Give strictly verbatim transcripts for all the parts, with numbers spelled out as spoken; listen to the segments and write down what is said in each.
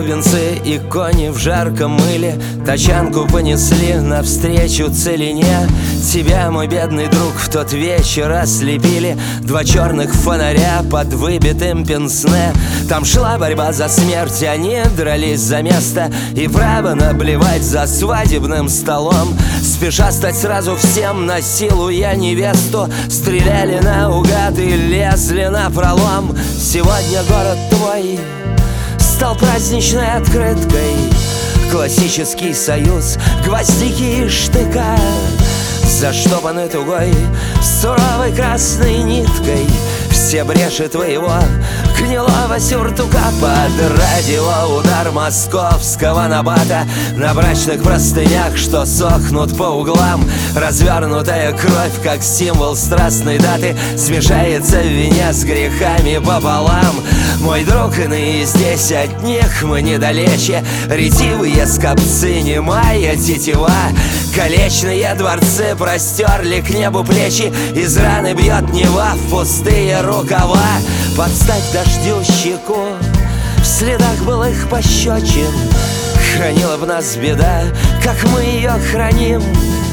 бубенцы и кони в жарком мыле тачанку понесли навстречу целине. Тебя, мой бедный друг, в тот вечер ослепили два черных фонаря под выбитым пенсне. Там шла борьба за смерть, они дрались за место и право наблевать за свадебным столом. Спеша стать сразу всем, насилуя невесту, стреляли наугад и лезли на пролом. Сегодня город твой стал праздничной открыткой, классический союз гвоздики и штыка, заштопаны тугой суровой красной ниткой все бреши твоего гнилого сюртука. Под радио удар московского набата на брачных простынях, что сохнут по углам. Развернутая кровь, как символ страстной даты, смешается в вине с грехами пополам. Мой друг, иные здесь, от них мы недалече, ретивые скопцы, немая тетива. Колечные дворцы простерли к небу плечи, из раны бьет Нева в пустые рукава. Подстать дождю щеку в следах былых пощечин, хранила б нас беда, как мы ее храним.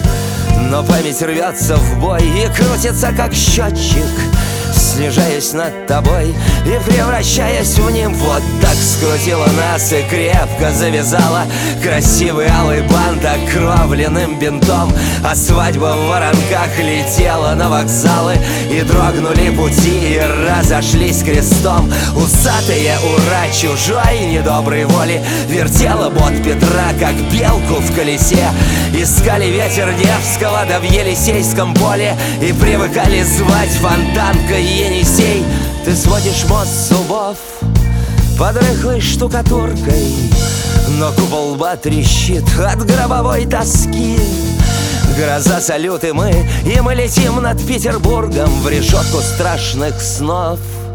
Но память рвется в бой и крутится, как счетчик, снижаясь над тобой и превращаясь в нимб. Вот так скрутила нас и крепко завязала красивый алый бант окровленным бинтом. А свадьба в воронках летела на вокзалы, и дрогнули пути, и разошлись крестом. Усатые ура чужой недоброй воли вертела бот Петра, как белку в колесе. Искали ветер Невского да в Елисейском поле и привыкали звать фонтанкой Енисей. Ты сводишь мост зубов под рыхлой штукатуркой, но купол лба трещит от гробовой тоски. Гроза, салют и мы, и мы летим над Петербургом в решетку страшных снов.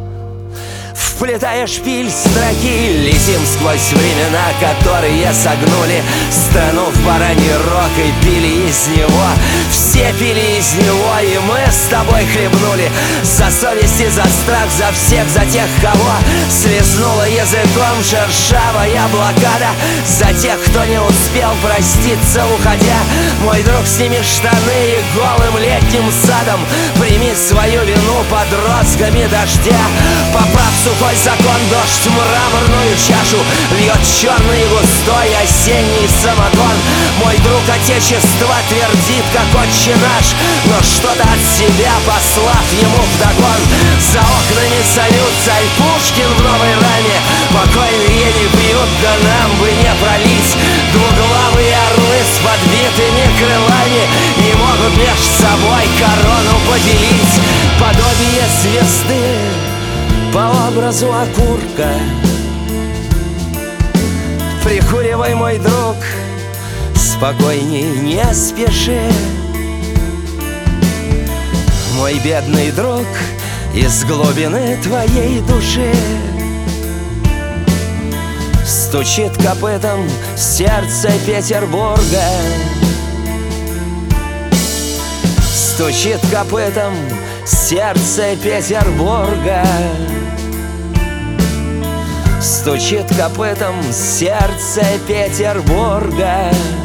Вплетая шпиль строки, летим сквозь времена, которые согнули страну в бараний рог и пили из него. Все пили из него, и мы с тобой хлебнули за совесть и за страх, за всех, за тех, кого слезнула языком шершавая блокада, за тех, кто не успел проститься, уходя. Мой друг, сними штаны и голым летним садом прими свою вину под розгами дождя. Попав в сухой закон, дождь в мраморную чашу льет черный и густой осенний самогон. Мой друг, отечество твердит, как отче наш, но что-то от себя послав ему вдогон. За окнами салют, царь Пушкин в новой раме, покойные не пьют, да нам бы не пролить. Двуглавые орлы с подбитыми крылами не могут меж собой корону поделить. Подобие звезды по образу окурка, прикуривай, мой друг, спокойней, не спеши. Мой бедный друг, из глубины твоей души стучит копытом сердце Петербурга, стучит копытом сердце Петербурга, стучит копытом сердце Петербурга.